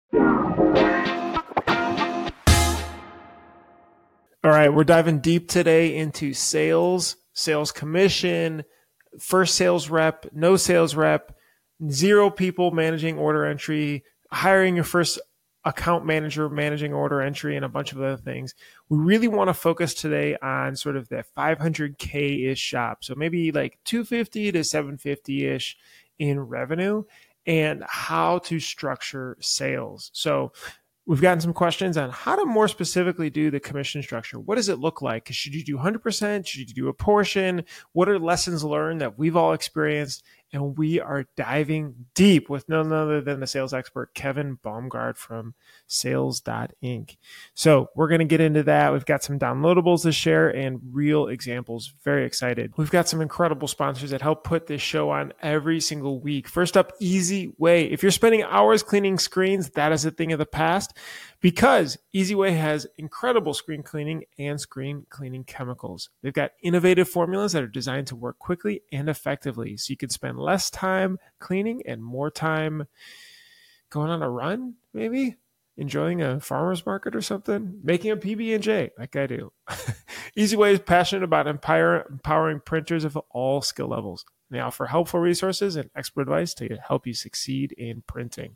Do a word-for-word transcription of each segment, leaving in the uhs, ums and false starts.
All right, we're diving deep today into sales, sales commission, first sales rep, no sales rep, zero people managing order entry, hiring your first account manager managing order entry, and a bunch of other things. We really want to focus today on sort of that five hundred K-ish shop. So maybe like two fifty to seven fifty-ish in revenue and how to structure sales. So we've gotten some questions on how to more specifically do the commission structure. What does it look like? Should you do one hundred percent? Should you do a portion? What are lessons learned that we've all experienced? And we are diving deep with none other than the sales expert, Kevin Baumgard from sales dot inc. So we're going to get into that. We've got some downloadables to share and real examples. Very excited. We've got some incredible sponsors that help put this show on every single week. First up, Easy Way. If you're spending hours cleaning screens, that is a thing of the past, because Easy Way has incredible screen cleaning and screen cleaning chemicals. They've got innovative formulas that are designed to work quickly and effectively, so you can spend less time cleaning and more time going on a run, maybe enjoying a farmer's market or something, making a P B and J like I do. Easy Way is passionate about empower, empowering printers of all skill levels. They offer helpful resources and expert advice to help you succeed in printing.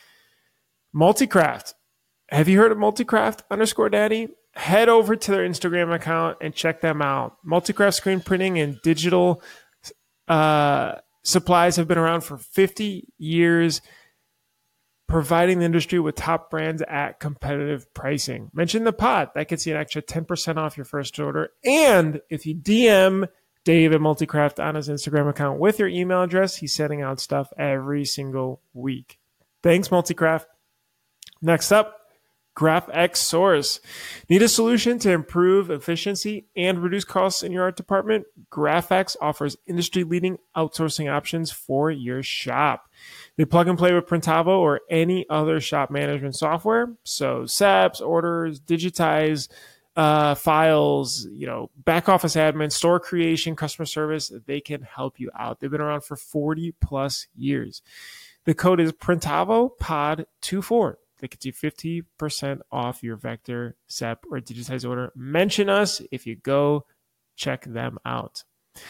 Multicraft. Have you heard of Multicraft underscore daddy? Head over to their Instagram account and check them out. Multicraft screen printing and digital uh, supplies have been around for fifty years, providing the industry with top brands at competitive pricing. Mention the pod. That gets you an extra ten percent off your first order. And if you D M Dave at Multicraft on his Instagram account with your email address, he's sending out stuff every single week. Thanks, Multicraft. Next up, GraphX Source. Need a solution to improve efficiency and reduce costs in your art department? GraphX offers industry-leading outsourcing options for your shop. They plug and play with Printavo or any other shop management software. So S A Ps, orders, digitize uh, files, you know, back office admin, store creation, customer service. They can help you out. They've been around for forty plus years. The code is Printavo Pod twenty-four. That gets you fifty percent off your vector, S A P, or digitized order. Mention us if you go check them out.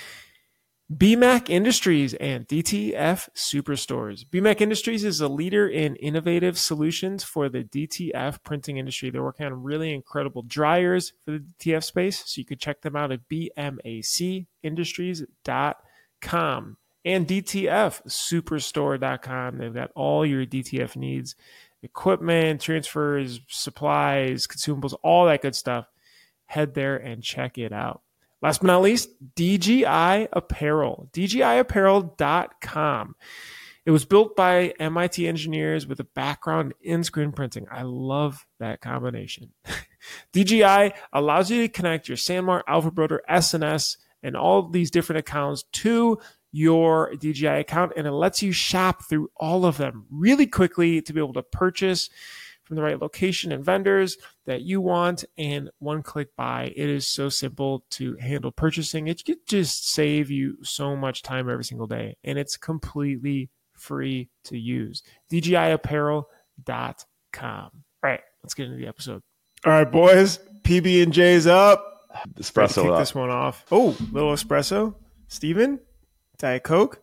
B MAC Industries and D T F Superstores. B MAC Industries is a leader in innovative solutions for the D T F printing industry. They're working on really incredible dryers for the D T F space, so you can check them out at b m a c industries dot com and d t f superstore dot com. They've got all your D T F needs, equipment, transfers, supplies, consumables, all that good stuff. Head there and check it out. Last but not least, D G I Apparel, d g i apparel dot com. It was built by M I T engineers with a background in screen printing. I love that combination. D G I allows you to connect your SanMar, Alpha Broder, S N S, and all these different accounts to your D G I account, and it lets you shop through all of them really quickly to be able to purchase from the right location and vendors that you want, and one click buy. It is so simple to handle purchasing. It could just save you so much time every single day, and it's completely free to use. d g i apparel dot com. All right, let's get into the episode. All right, boys, P B and J's up. Espresso kick up. this one off. Oh, little espresso. Steven? Diet Coke?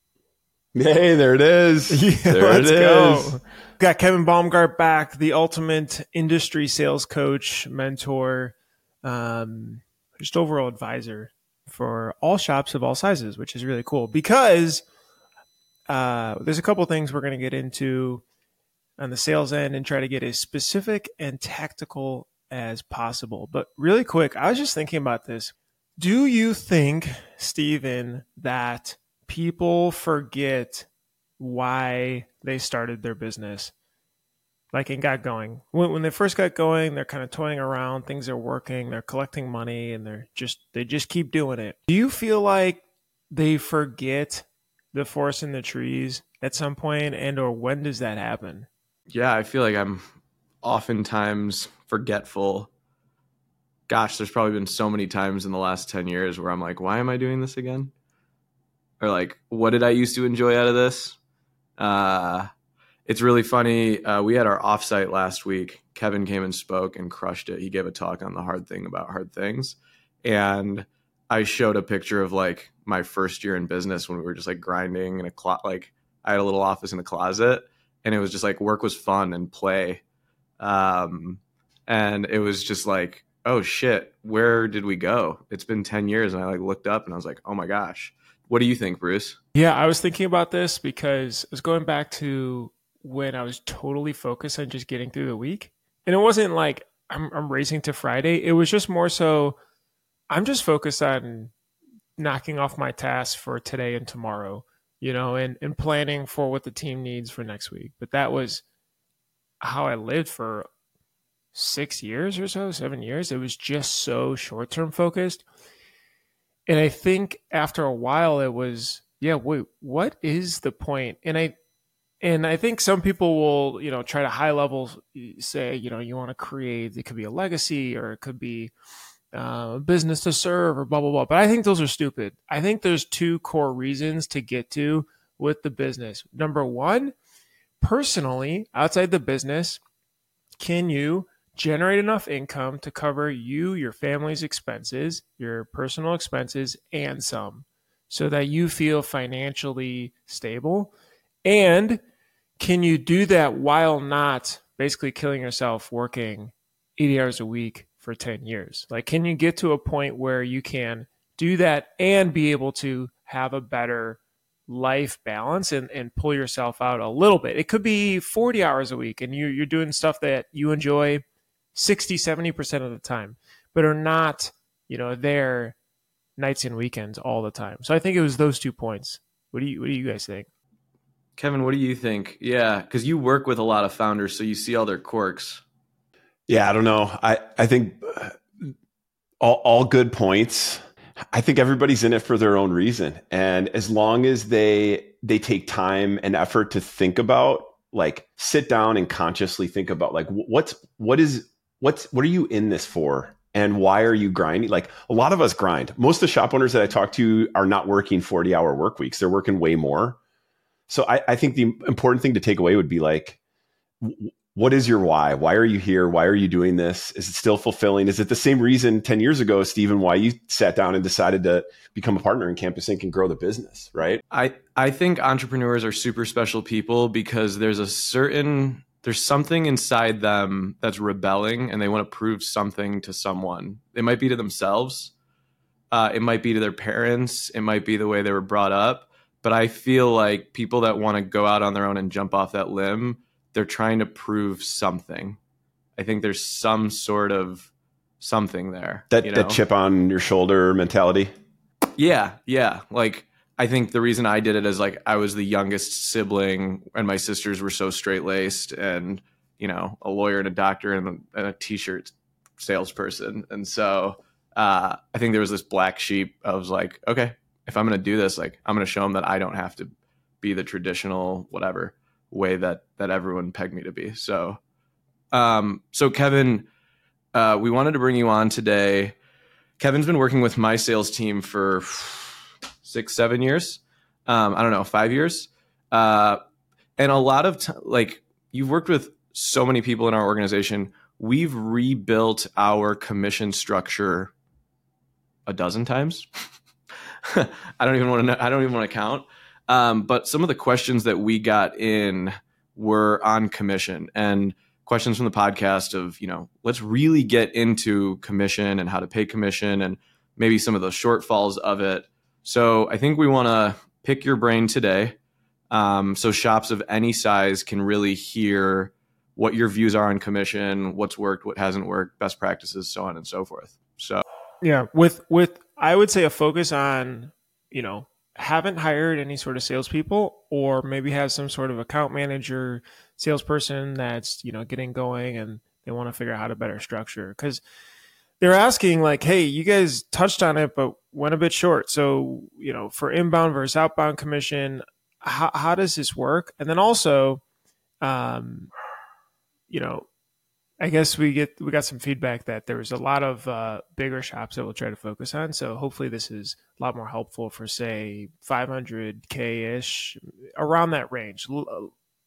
Hey, there it is. Yeah, there let's it go. is. Got Kevin Baumgart back, the ultimate industry sales coach, mentor, um, just overall advisor for all shops of all sizes, which is really cool because uh, there's a couple things we're going to get into on the sales end and try to get as specific and tactical as possible. But really quick, I was just thinking about this. Do you think, Steven, that people forget why they started their business, like, and got going? When, when they first got going, they're kind of toying around, things are working, they're collecting money, and they're just they just keep doing it. Do you feel like they forget the forest in the trees at some point, and or when does that happen? Yeah, I feel like I'm oftentimes forgetful. Gosh, there's probably been so many times in the last ten years where I'm like, why am I doing this again? Or like, what did I used to enjoy out of this? Uh, it's really funny. Uh, we had our offsite last week. Kevin came and spoke and crushed it. He gave a talk on the hard thing about hard things. And I showed a picture of like my first year in business when we were just like grinding in a closet. Like I had a little office in a closet, and it was just like work was fun and play. Um, and it was just like, oh shit, where did we go? It's been ten years. And I like looked up and I was like, oh my gosh. What do you think, Bruce? Yeah, I was thinking about this because I was going back to when I was totally focused on just getting through the week. And it wasn't like I'm, I'm racing to Friday. It was just more so I'm just focused on knocking off my tasks for today and tomorrow, you know, and, and planning for what the team needs for next week. But that was how I lived for six years or so, seven years. It was just so short-term focused. And I think after a while it was, yeah, wait, what is the point? And I, and I think some people will, you know, try to high level say, you know, you want to create, it could be a legacy or it could be uh, business to serve or blah, blah, blah. But I think those are stupid. I think there's two core reasons to get to with the business. Number one, personally, outside the business, can you generate enough income to cover you, your family's expenses, your personal expenses, and some, so that you feel financially stable? And can you do that while not basically killing yourself working eighty hours a week for ten years? Like, can you get to a point where you can do that and be able to have a better life balance and, and pull yourself out a little bit? It could be forty hours a week and you, you're doing stuff that you enjoy sixty, seventy percent of the time, but are not, you know, there nights and weekends all the time. So I think it was those two points. What do you, what do you guys think? Kevin, what do you think? Yeah, because you work with a lot of founders, so you see all their quirks. Yeah, I don't know. I, I think all, all good points. I think everybody's in it for their own reason. And as long as they they take time and effort to think about, like sit down and consciously think about like what's what is what's what are you in this for? And why are you grinding? Like a lot of us grind. Most of the shop owners that I talk to are not working forty hour work weeks. They're working way more. So I, I think the important thing to take away would be like, what is your why? Why are you here? Why are you doing this? Is it still fulfilling? Is it the same reason ten years ago, Stephen, why you sat down and decided to become a partner in Campus Inc and grow the business, right? I, I think entrepreneurs are super special people because there's a certain, there's something inside them that's rebelling and they want to prove something to someone. It might be to themselves. Uh, it might be to their parents. It might be the way they were brought up. But I feel like people that want to go out on their own and jump off that limb, they're trying to prove something. I think there's some sort of something there. That you know? that chip on your shoulder mentality. Yeah, yeah. Like I think the reason I did it is like I was the youngest sibling, and my sisters were so straight laced, and you know, a lawyer and a doctor and a, and a t-shirt salesperson, and so uh, I think there was this black sheep. I was like, okay, if I'm going to do this, like I'm going to show them that I don't have to be the traditional whatever way that that everyone pegged me to be. So, um, so Kevin, uh, we wanted to bring you on today. Kevin's been working with my sales team for six, seven years. Um, I don't know, five years. Uh, and a lot of t- like you've worked with so many people in our organization. We've rebuilt our commission structure a dozen times. I don't even want to know. I don't even want to count. Um, but some of the questions that we got in were on commission and questions from the podcast of, you know, let's really get into commission and how to pay commission and maybe some of the shortfalls of it. So I think we want to pick your brain today. Um, so shops of any size can really hear what your views are on commission, what's worked, what hasn't worked, best practices, so on and so forth. So yeah, with, with, I would say a focus on, you know, haven't hired any sort of salespeople, or maybe have some sort of account manager, salesperson that's, you know, getting going and they want to figure out how to better structure. Because they're asking like, hey, you guys touched on it, but went a bit short. So, you know, for inbound versus outbound commission, how, how does this work? And then also, um, you know, I guess we get we got some feedback that there was a lot of uh, bigger shops that we'll try to focus on. So hopefully this is a lot more helpful for, say, five hundred K-ish, around that range.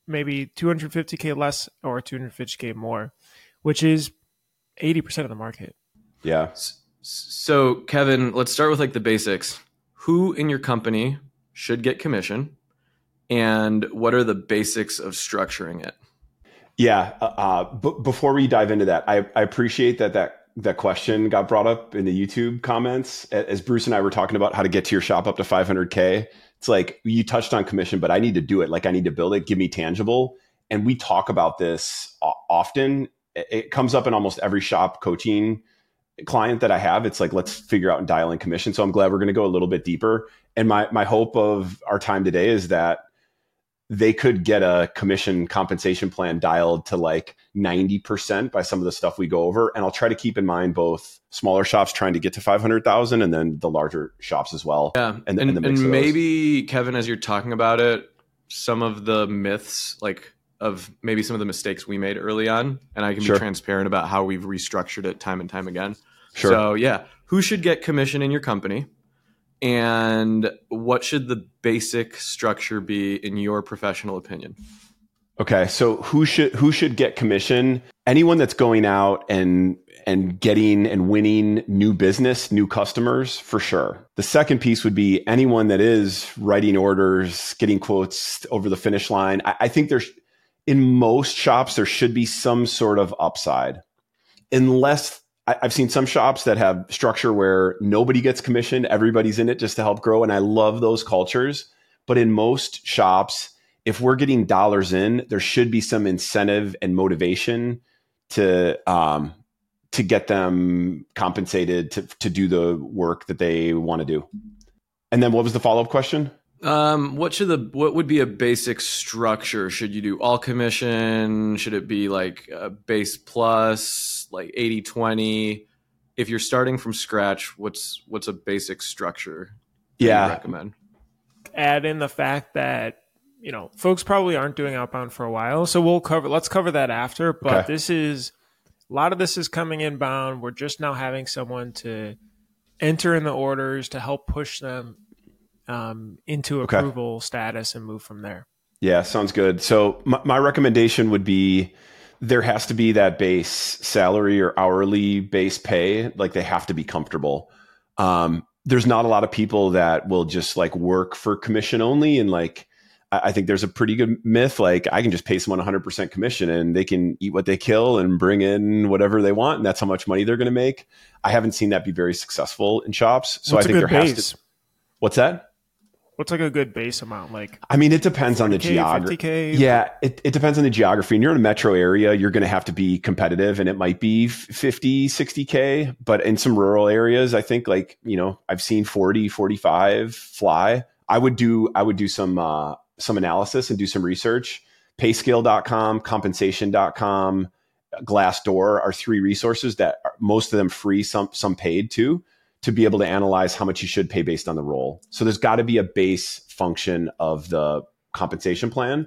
maybe two hundred fifty K less or two hundred fifty K more, which is eighty percent of the market. Yeah. So Kevin, let's start with like the basics. Who in your company should get commission, and what are the basics of structuring it? Yeah. Uh, b- before we dive into that, I, I appreciate that that that question got brought up in the YouTube comments as Bruce and I were talking about how to get to your shop up to five hundred K. It's like you touched on commission, but I need to do it. Like I need to build it, give me tangible. And we talk about this often. It comes up in almost every shop coaching client that I have. It's like, let's figure out and dial in commission. So I'm glad we're going to go a little bit deeper. And my, my hope of our time today is that they could get a commission compensation plan dialed to like ninety percent by some of the stuff we go over. And I'll try to keep in mind both smaller shops trying to get to five hundred thousand and then the larger shops as well. Yeah. And, and, and, the and maybe Kevin, as you're talking about it, some of the myths, like of maybe some of the mistakes we made early on, and I can Sure. be transparent about how we've restructured it time and time again. Sure. So yeah, who should get commission in your company? And what should the basic structure be in your professional opinion? Okay, so who should who should get commission? Anyone that's going out and and getting and winning new business, new customers, for sure. The second piece would be anyone that is writing orders, getting quotes over the finish line. I, I think there's in most shops there should be some sort of upside, unless I, I've seen some shops that have structure where nobody gets commission, everybody's in it just to help grow, and I love those cultures. But in most shops, if we're getting dollars in, there should be some incentive and motivation to um, to get them compensated to to do the work that they want to do. And then what was the follow-up question? Um, what should the what would be a basic structure? Should you do all commission? Should it be like a base plus, like eighty twenty? If you're starting from scratch, what's what's a basic structure that Yeah. you recommend? Add in the fact that, you know, folks probably aren't doing outbound for a while. So we'll cover, let's cover that after. But Okay. this is, a lot of this is coming inbound. We're just now having someone to enter in the orders to help push them um, into Okay. approval status and move from there. Yeah, sounds good. So my, my recommendation would be there has to be that base salary or hourly base pay. Like they have to be comfortable. Um, there's not a lot of people that will just like work for commission only. And like, I, I think there's a pretty good myth. Like I can just pay someone one hundred percent commission and they can eat what they kill and bring in whatever they want. And that's how much money they're going to make. I haven't seen that be very successful in shops. So What's I think a there good has base? to. What's that? What's like a good base amount? Like I mean, it depends on the forty K, geography. fifty K? Yeah, it, it depends on the geography. And you're in a metro area, you're going to have to be competitive and it might be fifty, sixty K. But in some rural areas, I think like, you know, I've seen forty, forty-five fly. I would do, I would do some, uh, some analysis and do some research. Payscale dot com, compensation dot com, Glassdoor are three resources that are, most of them free, some, some paid too, to be able to analyze how much you should pay based on the role. So there's got to be a base function of the compensation plan.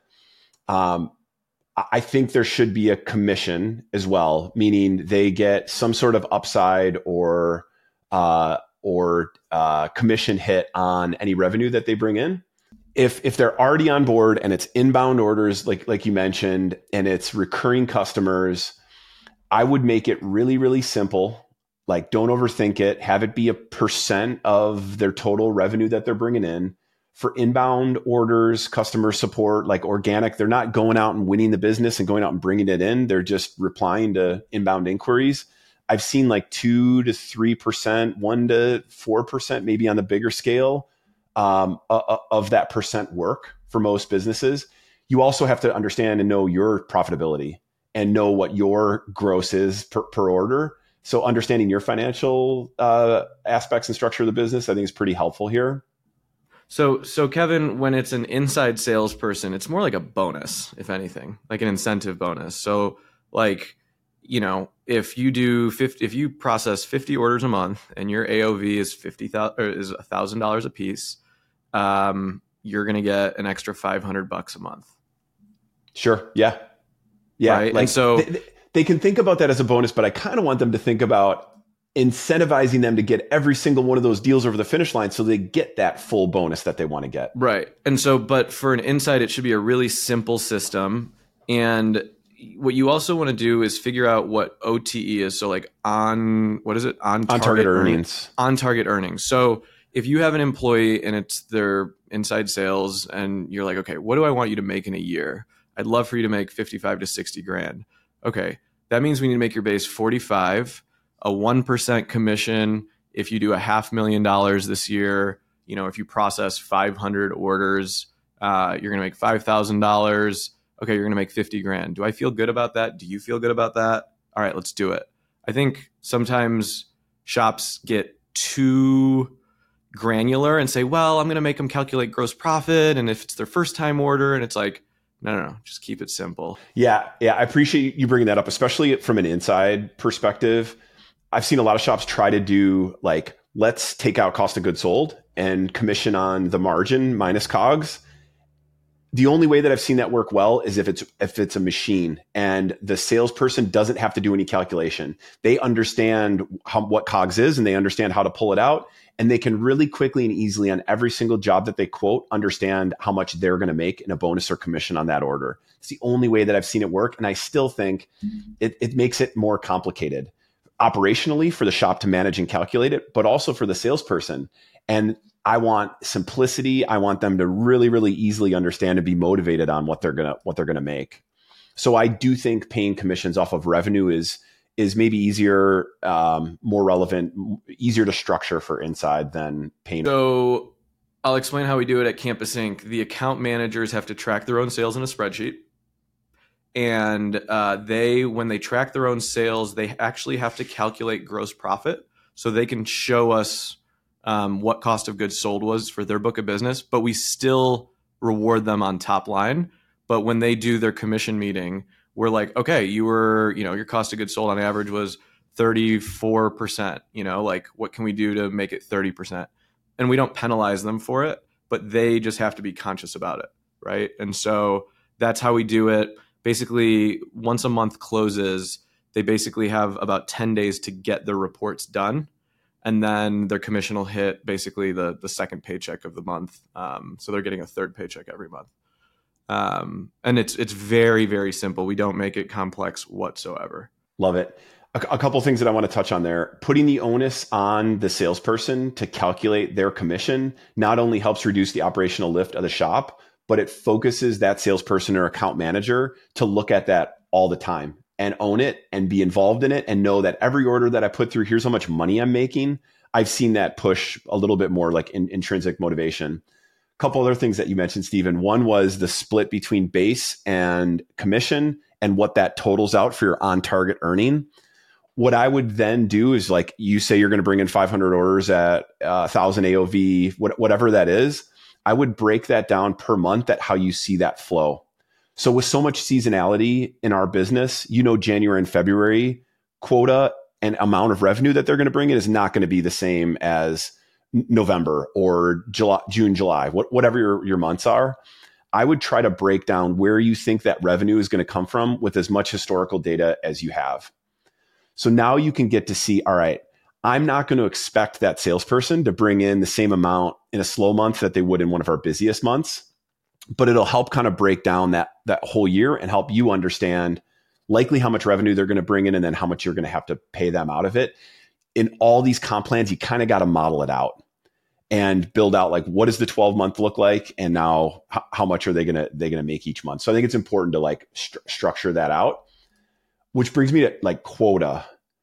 Um, I think there should be a commission as well, meaning they get some sort of upside or uh, or uh, commission hit on any revenue that they bring in. If if they're already on board and it's inbound orders, like like you mentioned, and it's recurring customers, I would make it really, really simple. Like, don't overthink it. Have it be a percent of their total revenue that they're bringing in. For inbound orders, customer support, like organic, they're not going out and winning the business and going out and bringing it in. They're just replying to inbound inquiries. I've seen like two to three percent, one to four percent, maybe on the bigger scale um, uh, of that percent work for most businesses. You also have to understand and know your profitability and know what your gross is per, per order. So understanding your financial uh, aspects and structure of the business, I think is pretty helpful here. So, so Kevin, when it's an inside salesperson, it's more like a bonus, if anything, like an incentive bonus. So like, you know, if you do fifty, if you process fifty orders a month and your A O V is fifty thousand or is a thousand dollars a piece, um, you're going to get an extra five hundred bucks a month. Sure. Yeah. Yeah. Right? Like and so they, they can think about that as a bonus, but I kind of want them to think about incentivizing them to get every single one of those deals over the finish line so they get that full bonus that they want to get. Right. And so, but for an inside, it should be a really simple system. And what you also want to do is figure out what O T E is. So like on, what is it? On target, on target earnings. earnings. On target earnings. So if you have an employee and it's their inside sales and you're like, okay, what do I want you to make in a year? I'd love for you to make fifty-five to sixty grand. Okay. That means we need to make your base forty-five, a one percent commission. If you do a half million dollars this year, you know, if you process five hundred orders, uh, you're going to make five thousand dollars. Okay, you're going to make fifty grand. Do I feel good about that? Do you feel good about that? All right, let's do it. I think sometimes shops get too granular and say, well, I'm going to make them calculate gross profit. And if it's their first time order, and it's like, no, no, no, just keep it simple. Yeah, yeah, I appreciate you bringing that up, especially from an inside perspective. I've seen a lot of shops try to do like, let's take out cost of goods sold and commission on the margin minus COGS. The only way that I've seen that work well is if it's if it's a machine and the salesperson doesn't have to do any calculation. They understand how, what COGS is and they understand how to pull it out. And they can really quickly and easily on every single job that they quote, understand how much they're going to make in a bonus or commission on that order. It's the only way that I've seen it work. And I still think it, it makes it more complicated operationally for the shop to manage and calculate it, but also for the salesperson. And I want simplicity. I want them to really, really easily understand and be motivated on what they're gonna what they're gonna make. So I do think paying commissions off of revenue is is maybe easier, um, more relevant, easier to structure for inside than paying. So I'll explain how we do it at Campus Incorporated. The account managers have to track their own sales in a spreadsheet. And uh, they, when they track their own sales, they actually have to calculate gross profit so they can show us um, what cost of goods sold was for their book of business, but we still reward them on top line. But when they do their commission meeting, we're like, okay, you were, you know, your cost of goods sold on average was thirty-four percent, you know, like what can we do to make it thirty percent? And we don't penalize them for it, but they just have to be conscious about it, right? And so that's how we do it. Basically, once a month closes, they basically have about ten days to get their reports done. And then their commission will hit basically the, the second paycheck of the month. Um, so they're getting a third paycheck every month. Um, and it's it's very, very simple. We don't make it complex whatsoever. Love it. A, a couple things that I want to touch on there. Putting the onus on the salesperson to calculate their commission not only helps reduce the operational lift of the shop, but it focuses that salesperson or account manager to look at that all the time and own it and be involved in it and know that every order that I put through, here's how much money I'm making. I've seen that push a little bit more like in, intrinsic motivation. A couple other things that you mentioned, Stephen. One was the split between base and commission and what that totals out for your on-target earning. What I would then do is like you say you're going to bring in five hundred orders at uh, one thousand A O V, what, whatever that is. I would break that down per month at how you see that flow. So with so much seasonality in our business, you know, January and February quota and amount of revenue that they're going to bring in is not going to be the same as November or July, June, July, what, whatever your, your months are. I would try to break down where you think that revenue is going to come from with as much historical data as you have. So now you can get to see, all right, I'm not going to expect that salesperson to bring in the same amount in a slow month that they would in one of our busiest months, but it'll help kind of break down that, that whole year and help you understand likely how much revenue they're going to bring in and then how much you're going to have to pay them out of it. In all these comp plans, you kind of got to model it out and build out like, what does the twelve month look like? And now how, how much are they going to, they going to make each month? So I think it's important to like st- structure that out, which brings me to like quota.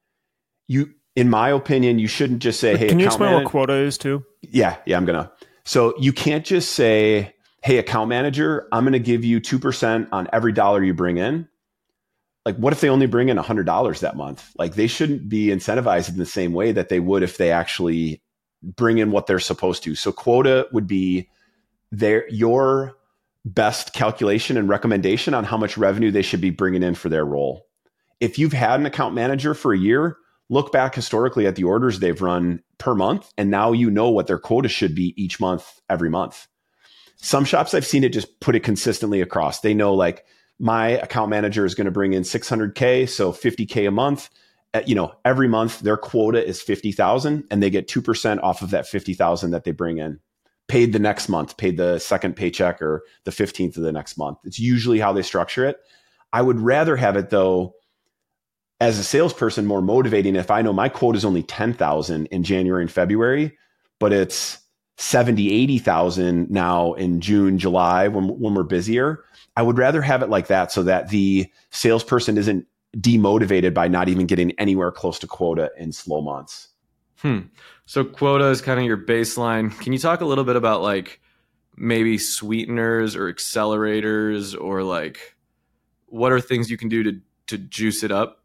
You, in my opinion, you shouldn't just say, hey, can you explain manage- what quota is too? Yeah. Yeah, I'm going to. So you can't just say, hey, account manager, I'm going to give you two percent on every dollar you bring in. Like, what if they only bring in one hundred dollars that month? Like, they shouldn't be incentivized in the same way that they would if they actually bring in what they're supposed to. So quota would be their your best calculation and recommendation on how much revenue they should be bringing in for their role. If you've had an account manager for a year, look back historically at the orders they've run per month, and now you know what their quota should be each month, every month. Some shops I've seen it just put it consistently across. They know like my account manager is going to bring in six hundred K, so fifty K a month. you know, every month their quota is fifty thousand and they get two percent off of that fifty thousand that they bring in, paid the next month, paid the second paycheck or the fifteenth of the next month. It's usually how they structure it. I would rather have it though, as a salesperson, more motivating if I know my quota is only ten thousand in January and February, but it's seventy, eighty thousand now in June, July, when, when we're busier. I would rather have it like that so that the salesperson isn't demotivated by not even getting anywhere close to quota in slow months. Hmm. So quota is kind of your baseline. Can you talk a little bit about like maybe sweeteners or accelerators, or like what are things you can do to, to juice it up?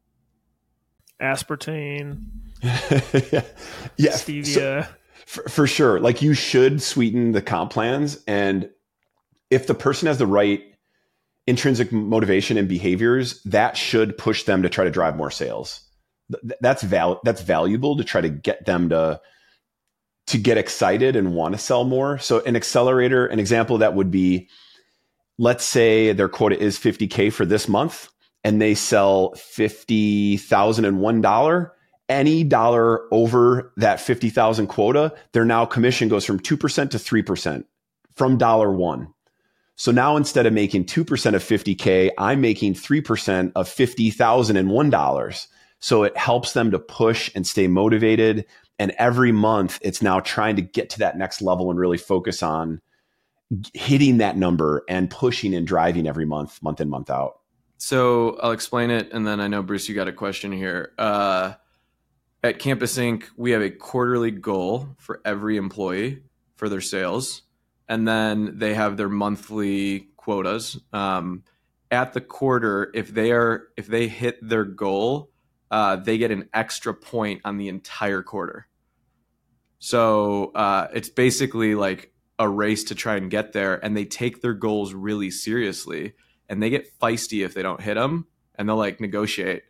Aspartame, yeah. yeah. stevia. So, for, for sure. Like you should sweeten the comp plans. And if the person has the right intrinsic motivation and behaviors, that should push them to try to drive more sales. Th- that's val- that's valuable to try to get them to, to get excited and want to sell more. So an accelerator, an example of that would be, let's say their quota is fifty K for this month and they sell fifty thousand one dollars. Any dollar over that fifty thousand quota, their now commission goes from two percent to three percent from dollar one. So now instead of making two percent of fifty K, I'm making three percent of fifty thousand one dollars. So it helps them to push and stay motivated. And every month it's now trying to get to that next level and really focus on hitting that number and pushing and driving every month, month in, month out. So I'll explain it. And then I know, Bruce, you got a question here. Uh, At Campus Inc, we have a quarterly goal for every employee for their sales. And then they have their monthly quotas. Um, at the quarter, if they are if they hit their goal, uh, they get an extra point on the entire quarter. So uh, it's basically like a race to try and get there. And they take their goals really seriously. And they get feisty if they don't hit them. And they'll like negotiate.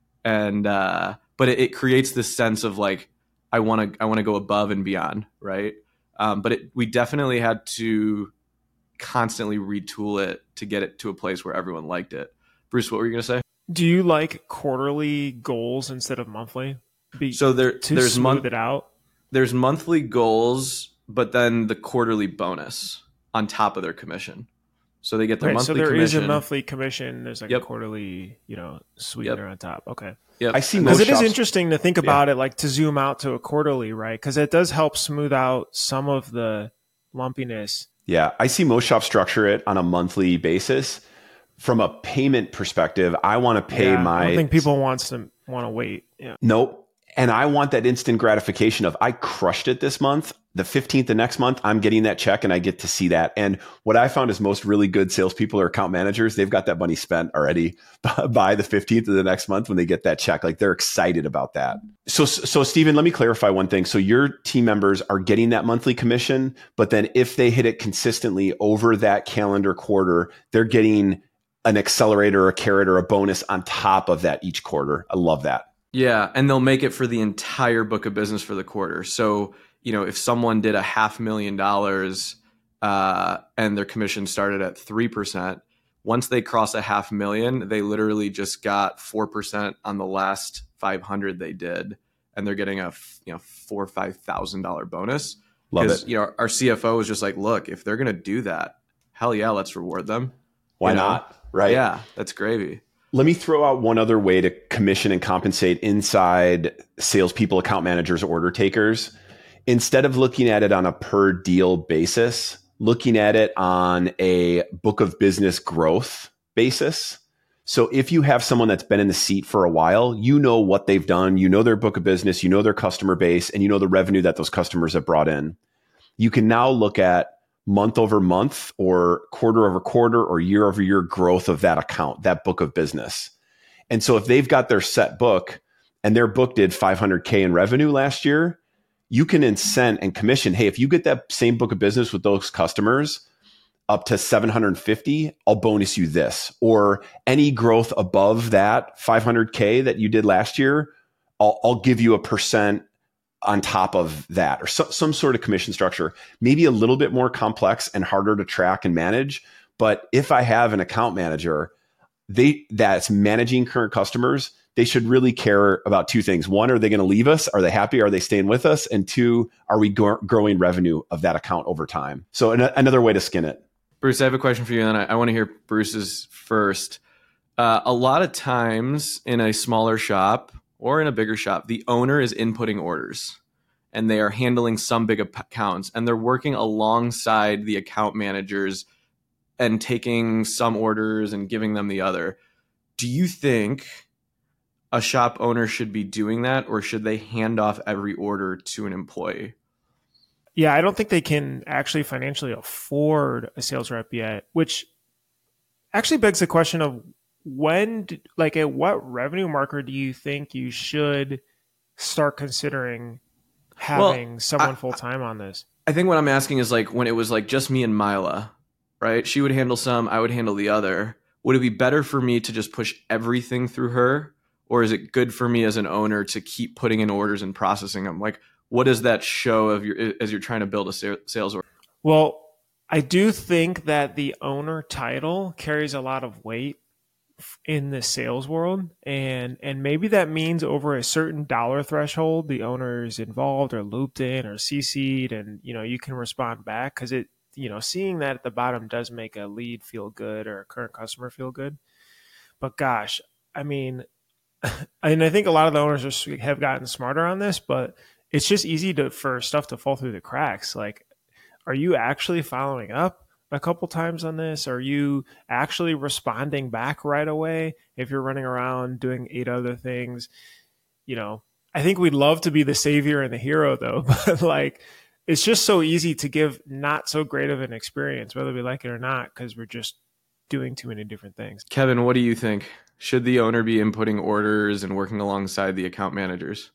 And uh, but it, it creates this sense of like, I want to I want to go above and beyond, right? Um, but it, we definitely had to constantly retool it to get it to a place where everyone liked it. Bruce, what were you going to say? Do you like quarterly goals instead of monthly? Be, so there, to there's smooth month, it out. There's monthly goals, but then the quarterly bonus on top of their commission. So they get their right, monthly so there commission. is a monthly commission. There's like Yep. a quarterly, you know, sweetener Yep. on top. Okay. Yep. I see Because most it is shops- interesting to think about it, like to zoom out to a quarterly, right? Because it does help smooth out some of the lumpiness. Yeah, I see most shops structure it on a monthly basis. From a payment perspective, I want to pay Yeah, my. I don't think people wants to want to wait. Yeah. Nope. And I want that instant gratification of I crushed it this month. The fifteenth of next month, I'm getting that check and I get to see that. And what I found is most really good salespeople or account managers, they've got that money spent already by the fifteenth of the next month when they get that check. Like they're excited about that. So, so Stephen, let me clarify one thing. So your team members are getting that monthly commission, but then if they hit it consistently over that calendar quarter, they're getting an accelerator, a carrot, or a bonus on top of that each quarter. I love that. Yeah, and they'll make it for the entire book of business for the quarter. So, you know, if someone did a half million dollars uh, and their commission started at three percent, once they cross a half million, they literally just got four percent on the last five hundred they did. And they're getting a, you know, four or five thousand dollar bonus. Love it. You know, our C F O was just like, look, if they're going to do that, hell yeah, let's reward them. Why You know? not? Right. Yeah, that's gravy. Let me throw out one other way to commission and compensate inside salespeople, account managers, order takers. Instead of looking at it on a per deal basis, looking at it on a book of business growth basis. So if you have someone that's been in the seat for a while, you know what they've done, you know their book of business, you know their customer base, and you know the revenue that those customers have brought in. You can now look at month over month or quarter over quarter or year over year growth of that account, that book of business. And so if they've got their set book and their book did five hundred K in revenue last year, you can incent and commission. Hey, if you get that same book of business with those customers up to seven hundred fifty, I'll bonus you this. Or any growth above that five hundred K that you did last year, I'll, I'll give you a percent on top of that, or so, some sort of commission structure, maybe a little bit more complex and harder to track and manage. But if I have an account manager, they that's managing current customers, they should really care about two things. One, are they going to leave us? Are they happy? Are they staying with us? And two, are we go- growing revenue of that account over time? So an- another way to skin it. Bruce, I have a question for you, and I, I want to hear Bruce's first. Uh, a lot of times in a smaller shop or in a bigger shop, the owner is inputting orders and they are handling some big accounts, and they're working alongside the account managers and taking some orders and giving them the other. Do you think a shop owner should be doing that, or should they hand off every order to an employee? Yeah, I don't think they can actually financially afford a sales rep yet, which actually begs the question of when, like at what revenue marker do you think you should start considering having well, someone full-time on this? I think what I'm asking is like when it was like just me and Mila, right? She would handle some, I would handle the other. Would it be better for me to just push everything through her? Or is it good for me as an owner to keep putting in orders and processing them? Like, what does that show of your as you're trying to build a sales order? Well, I do think that the owner title carries a lot of weight in the sales world, and and maybe that means over a certain dollar threshold, the owner is involved or looped in or C C'd, and you know you can respond back, because it you know seeing that at the bottom does make a lead feel good or a current customer feel good. But gosh, I mean, and I think a lot of the owners are, have gotten smarter on this, but it's just easy to for stuff to fall through the cracks. Like, are you actually following up a couple times on this? Are you actually responding back right away if you're running around doing eight other things? You know, I think we'd love to be the savior and the hero though, but like, it's just so easy to give not so great of an experience, whether we like it or not, because we're just doing too many different things. Kevin, what do you think? Should the owner be inputting orders and working alongside the account managers?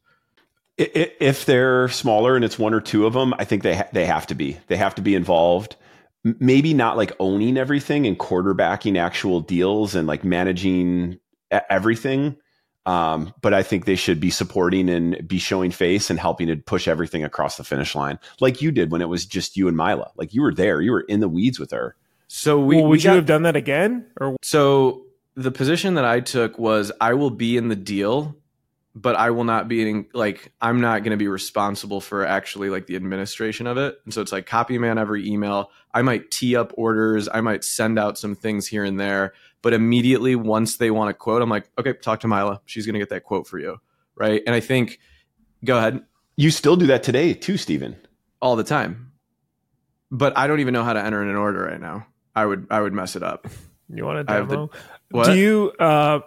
If they're smaller and it's one or two of them, I think they ha- they have to be. They have to be involved. Maybe not like owning everything and quarterbacking actual deals and like managing everything. Um, but I think they should be supporting and be showing face and helping to push everything across the finish line, like you did when it was just you and Mila. Like you were there, you were in the weeds with her. So we well, would we you got, have done that again? Or so the position that I took was I will be in the deal, but I will not be in, like, I'm not going to be responsible for actually like the administration of it. And so it's like copy man every email. I might tee up orders. I might send out some things here and there, but immediately once they want a quote, I'm like, okay, talk to Mila. She's going to get that quote for you. Right. And I think, go ahead. You still do that today too, Stephen. All the time. But I don't even know how to enter in an order right now. I would, I would mess it up. You want a demo? The, what? Do you? Uh,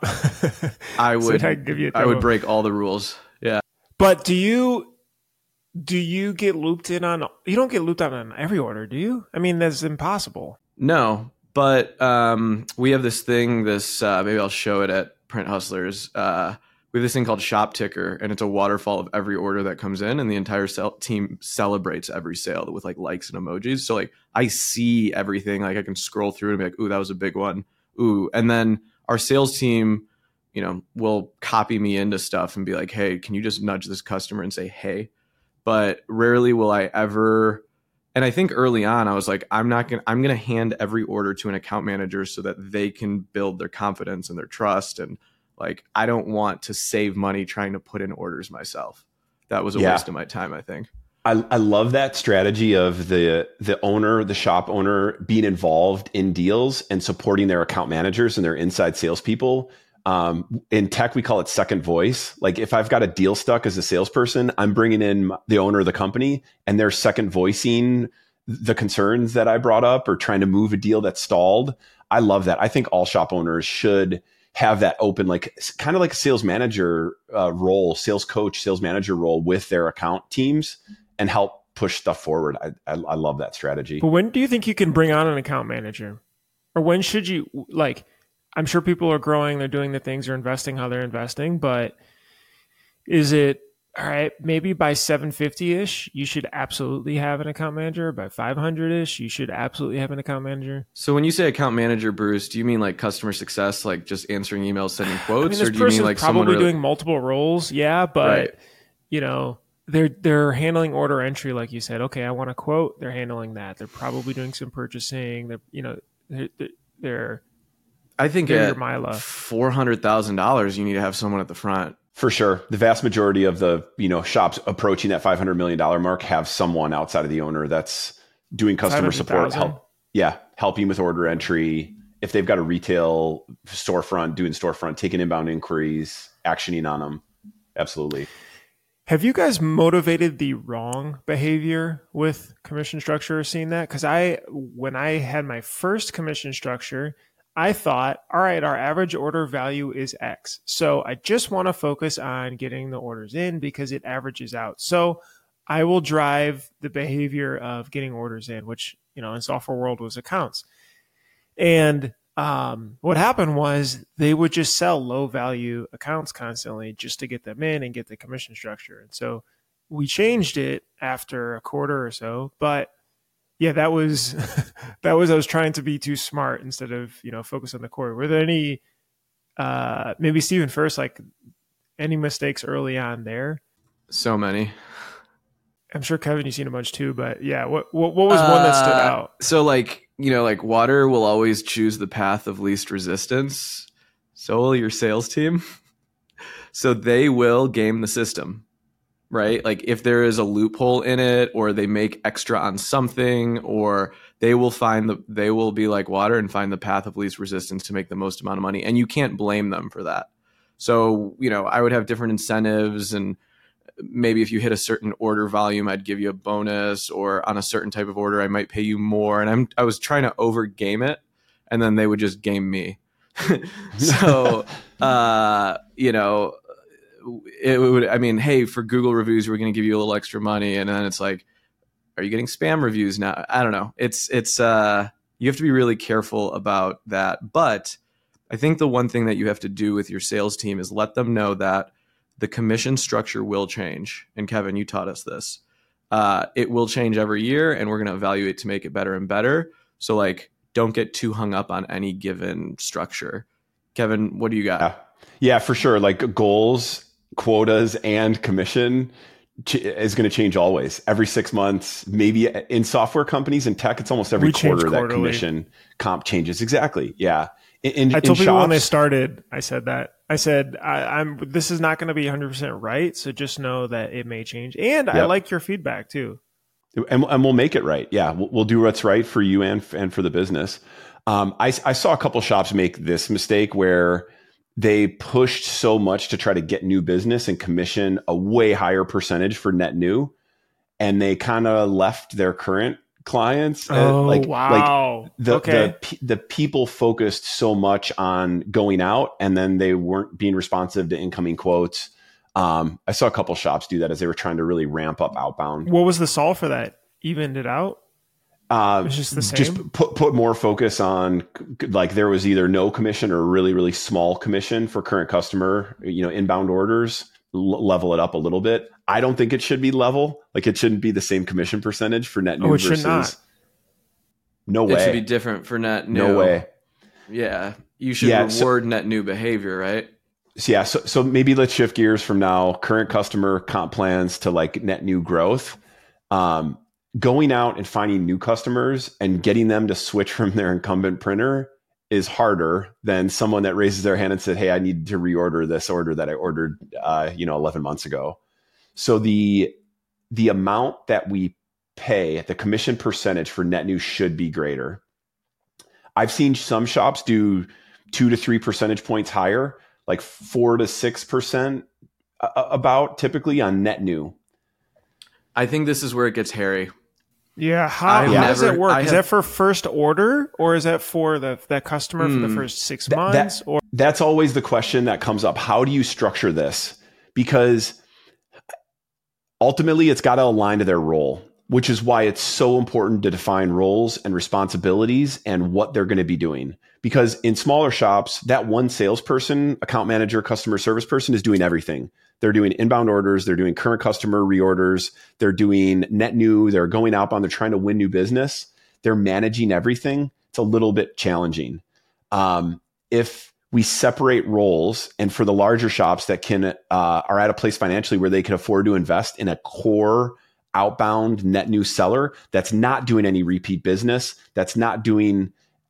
I would. so I, give you a I would break all the rules. Yeah. But do you? Do you get looped in on? You don't get looped on on every order, do you? I mean, that's impossible. No, but um, we have this thing. This uh, maybe I'll show it at Print Hustlers. Uh, we have this thing called Shop Ticker, and it's a waterfall of every order that comes in, and the entire sell- team celebrates every sale with like likes and emojis. So like I see everything. Like I can scroll through and be like, "Ooh, that was a big one." Ooh, and then our sales team, you know, will copy me into stuff and be like, "Hey, can you just nudge this customer and say hey?" But rarely will I ever. And I think early on, I was like, I'm not going to, I'm going to hand every order to an account manager so that they can build their confidence and their trust. And like, I don't want to save money trying to put in orders myself. That was a yeah. waste of my time, I think. I, I love that strategy of the the owner, the shop owner being involved in deals and supporting their account managers and their inside salespeople. Um, in tech, we call it second voice. Like if I've got a deal stuck as a salesperson, I'm bringing in the owner of the company and they're second voicing the concerns that I brought up or trying to move a deal that's stalled. I love that. I think all shop owners should have that open, like kind of like a sales manager uh, role, sales coach, sales manager role with their account teams and help push stuff forward. I, I, I love that strategy. But when do you think you can bring on an account manager? Or when should you, like, I'm sure people are growing, they're doing the things, they're investing how they're investing, but is it, all right, maybe by seven fifty-ish, you should absolutely have an account manager. By five hundred-ish, you should absolutely have an account manager. So when you say account manager, Bruce, do you mean like customer success, like just answering emails, sending quotes? I mean, or do you mean like probably someone really... doing multiple roles? Yeah, but, right. you know, they're they're handling order entry, like you said. Okay, I want a quote. They're handling that. They're probably doing some purchasing. They're, you know, they're, they're I think They're at your Mila. four hundred thousand dollars, you need to have someone at the front. For sure. The vast majority of the, you know, shops approaching that five hundred million dollars mark have someone outside of the owner that's doing customer support, help, yeah, helping with order entry. If they've got a retail storefront, doing storefront, taking inbound inquiries, actioning on them. Absolutely. Have you guys motivated the wrong behavior with commission structure, seeing that? Because I, when I had my first commission structure, I thought, all right, our average order value is X. So I just want to focus on getting the orders in because it averages out. So I will drive the behavior of getting orders in, which, you know, in software world was accounts. And um, what happened was they would just sell low value accounts constantly just to get them in and get the commission structure. And so we changed it after a quarter or so, but yeah, that was, that was, I was trying to be too smart instead of, you know, focus on the core. Were there any, uh, maybe Steven first, like any mistakes early on there? So many. I'm sure Kevin, you've seen a bunch too, but yeah, what, what, what was one that stood Uh, out? So like, you know, like water will always choose the path of least resistance. So will your sales team. So they will game the system, right? Like if there is a loophole in it, or they make extra on something, or they will find the, they will be like water and find the path of least resistance to make the most amount of money. And you can't blame them for that. So, you know, I would have different incentives, and maybe if you hit a certain order volume, I'd give you a bonus, or on a certain type of order, I might pay you more. And I'm, I was trying to over game it, and then they would just game me. So, uh, you know, it would, I mean, hey, for Google reviews, we're going to give you a little extra money. And then it's like, are you getting spam reviews now? I don't know. It's, it's, uh, you have to be really careful about that. But I think the one thing that you have to do with your sales team is let them know that the commission structure will change. And Kevin, you taught us this. Uh, it will change every year, and we're going to evaluate to make it better and better. So like, don't get too hung up on any given structure. Kevin, what do you got? Yeah, yeah, for sure. Like goals, quotas, and commission ch- is going to change always. Every six months, maybe in software companies and tech, it's almost every We change quarter that quarterly. commission comp changes. Exactly. Yeah. In, in, I told in people when shops- they started, I said that. I said, I, I'm. This is not going to be one hundred percent right, so just know that it may change. And I Yep. like your feedback too. And, and we'll make it right. Yeah, we'll, we'll do what's right for you and and for the business. Um, I, I saw a couple shops make this mistake where they pushed so much to try to get new business and commission a way higher percentage for net new, and they kind of left their current clients. Oh, uh, like, wow. Like the, Okay. the pe- the people focused so much on going out, and then they weren't being responsive to incoming quotes. Um, I saw a couple shops do that as they were trying to really ramp up outbound. What was the solve for that? Evened it out? Uh, It's just the same? Just put put more focus on, like, there was either no commission or really really small commission for current customer, you know, inbound orders. L- level it up a little bit. I don't think it should be level. Like, it shouldn't be the same commission percentage for net new Oh, it should versus. not. No It way. should be different for net new. No way. Yeah. You should Yeah, so- reward net new behavior, right? So yeah, so so maybe let's shift gears from now current customer comp plans to like net new growth. Um, going out and finding new customers and getting them to switch from their incumbent printer is harder than someone that raises their hand and said, "Hey, I need to reorder this order that I ordered, uh, you know, eleven months ago." So the the amount that we pay, the commission percentage for net new should be greater. I've seen some shops do two to three percentage points higher, like four to six percent about typically on net new. I think this is where it gets hairy. Yeah. How, I've how does never- it work? I Is have- that for first order, or is that for the that customer for the Hmm. first six That- months? that- or That's always the question that comes up. How do you structure this? Because ultimately it's got to align to their role, which is why it's so important to define roles and responsibilities and what they're going to be doing. Because in smaller shops, that one salesperson, account manager, customer service person is doing everything. They're doing inbound orders. They're doing current customer reorders. They're doing net new. They're going outbound. They're trying to win new business. They're managing everything. It's a little bit challenging. Um, if we separate roles, and for the larger shops that can uh, are at a place financially where they can afford to invest in a core outbound net new seller that's not doing any repeat business, that's not doing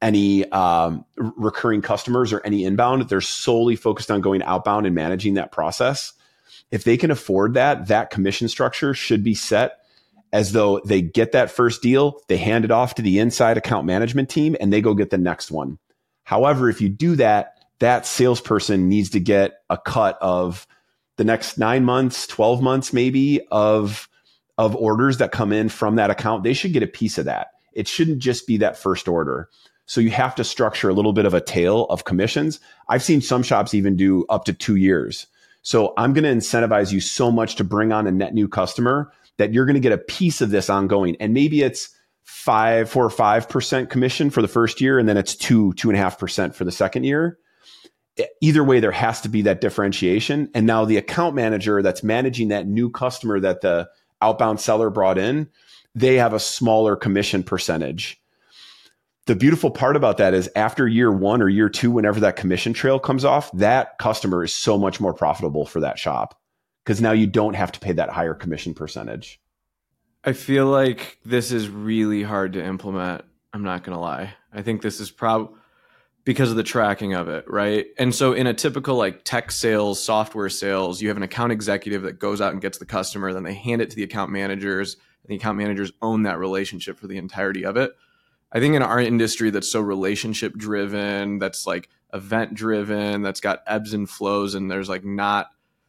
any um, recurring customers or any inbound. They're solely focused on going outbound and managing that process. If they can afford that, that commission structure should be set as though they get that first deal, they hand it off to the inside account management team, and they go get the next one. However, if you do that, that salesperson needs to get a cut of the next nine months, twelve months, maybe of, of orders that come in from that account. They should get a piece of that. It shouldn't just be that first order. So you have to structure a little bit of a tail of commissions. I've seen some shops even do up to two years. So I'm going to incentivize you so much to bring on a net new customer that you're going to get a piece of this ongoing. And maybe it's five, four or five percent commission for the first year, and then it's two, two and a half percent for the second year. Either way, there has to be that differentiation. And now the account manager that's managing that new customer that the outbound seller brought in, they have a smaller commission percentage. The beautiful part about that is after year one or year two, whenever that commission trail comes off, that customer is so much more profitable for that shop because now you don't have to pay that higher commission percentage. I feel like this is really hard to implement. I'm not going to lie. I think this is probably because of the tracking of it, right? And so in a typical like tech sales, software sales, you have an account executive that goes out and gets the customer, then they hand it to the account managers, and the account managers own that relationship for the entirety of it. I think in our industry that's so relationship driven, that's like event driven, that's got ebbs and flows, and there's like not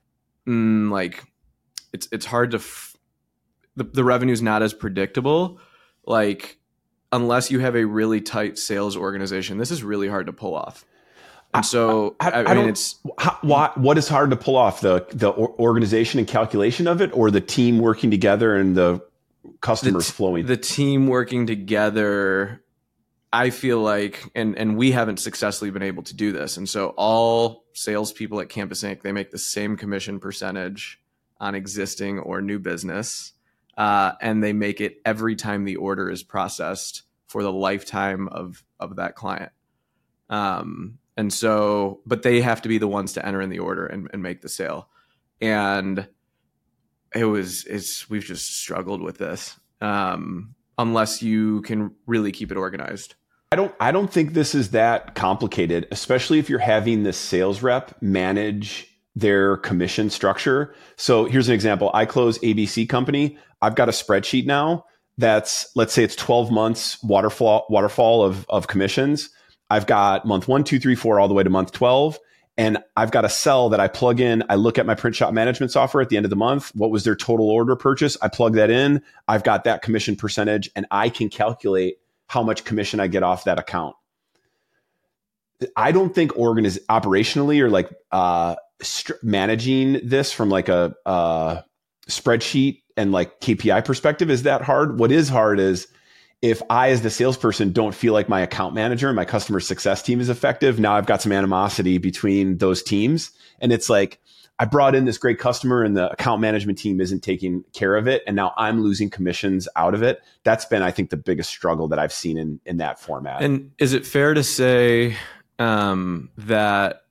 mm, like it's it's hard to f- the the revenue's not as predictable. Like unless you have a really tight sales organization, this is really hard to pull off. And so I, I, I, I mean, it's how, what what is hard to pull off, the the organization and calculation of it, or the team working together and the customers the t- flowing? The team working together, I feel like, and and we haven't successfully been able to do this. And so all salespeople at Campus Incorporated, they make the same commission percentage on existing or new business, uh, and they make it every time the order is processed for the lifetime of of that client. Um, and so, but they have to be the ones to enter in the order and, and make the sale. And it was, it's, we've just struggled with this, um, unless you can really keep it organized. I don't, I don't think this is that complicated, especially if you're having the sales rep manage their commission structure. So here's an example. I close A B C company. I've got a spreadsheet now that's, let's say it's twelve months waterfall, waterfall of, of commissions. I've got month one, two, three, four, all the way to month twelve. And I've got a cell that I plug in. I look at my print shop management software at the end of the month. What was their total order purchase? I plug that in. I've got that commission percentage, and I can calculate how much commission I get off that account. I don't think organiz- operationally or like uh, st- managing this from like a uh, spreadsheet and like K P I perspective is that hard. What is hard is if I, as the salesperson, don't feel like my account manager and my customer success team is effective, now I've got some animosity between those teams. And it's like, I brought in this great customer and the account management team isn't taking care of it. And now I'm losing commissions out of it. That's been, I think, the biggest struggle that I've seen in, in that format. And is it fair to say um, that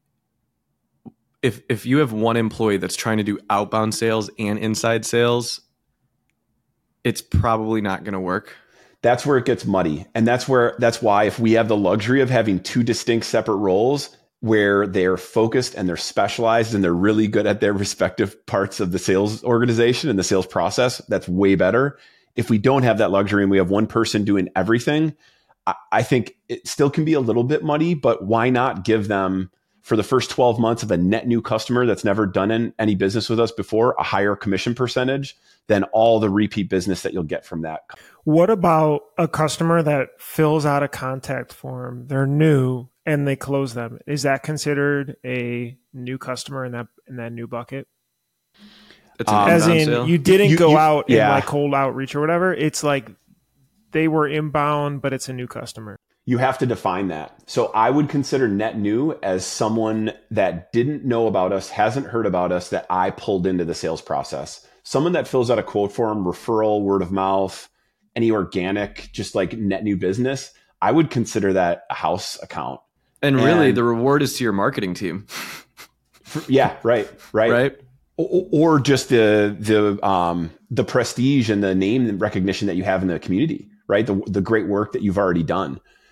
if if you have one employee that's trying to do outbound sales and inside sales, it's probably not going to work? That's where it gets muddy. And that's where, that's why if we have the luxury of having two distinct separate roles where they're focused and they're specialized and they're really good at their respective parts of the sales organization and the sales process, that's way better. If we don't have that luxury and we have one person doing everything, I, I think it still can be a little bit muddy, but why not give them, for the first twelve months of a net new customer that's never done in, any business with us before, a higher commission percentage than all the repeat business that you'll get from that. What about a customer that fills out a contact form? They're new and they close them. Is that considered a new customer in that in that new bucket? It's an um, As in, sale. you didn't you, go you, out yeah. in like cold outreach or whatever. It's like they were inbound, but it's a new customer. You have to define that. So I would consider net new as someone that didn't know about us, hasn't heard about us, that I pulled into the sales process. Someone that fills out a quote form, referral, word of mouth, any organic, just like net new business, I would consider that a house account. And really, and the reward is to your marketing team. yeah, right, right, right. Or, or just the the um, the prestige and the name and recognition that you have in the community, right? The the great work that you've already done.